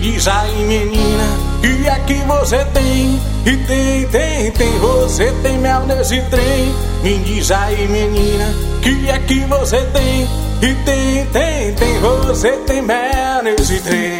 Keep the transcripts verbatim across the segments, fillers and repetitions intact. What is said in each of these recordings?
diz aí, menina, que é que você tem? E tem, tem, tem, você tem mel nesse trem. Me diz aí, menina, que é que você tem? E tem, tem, tem, você tem mel nesse trem.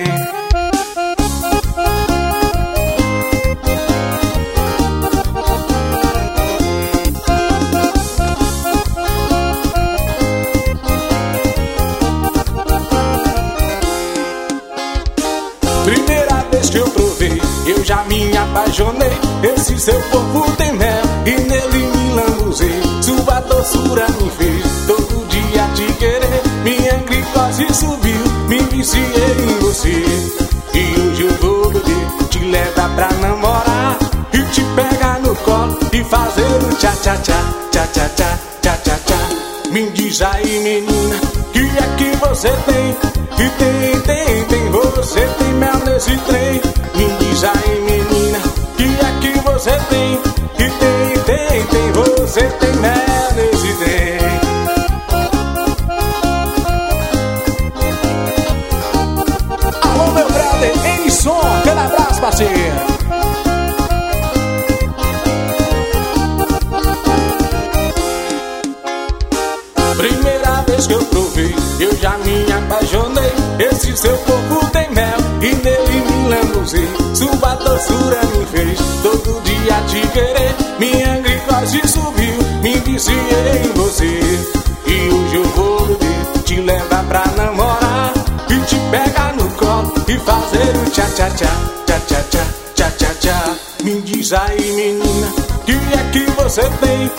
Primeira vez que eu provei, eu já me apaixonei. Esse seu corpo tem mel e nele me lambuzei. Sua doçura me fez todo dia te querer. Minha glicose subiu, me viciei em você. E hoje eu vou beber, te levar pra namorar e te pegar no colo e fazer o tchá-tchá-tchá, tchá-tchá-tchá, tchá-tchá-tchá. Me diz aí, menina, que é que você tem? E tem, tem, tem, você tem mel nesse trem. Me diz aí, menina, que é que você tem? E tem, tem, tem, você tem mel nesse trem. Alô, meu brother, Enisson, aquele abraço, parceiro. Primeira vez que eu provei, eu já me apaixonei. Esse seu corpo tem mel e nele me lambuzei. Sua doçura me fez todo dia te querer. Minha glicose subiu, me viciei em você. E hoje eu vou beber, te levar pra namorar e te pegar no colo e fazer o tchá-tchá-tchá, tchá-tchá-tchá, tchá-tchá-tchá. Me diz aí, menina, que é que você tem?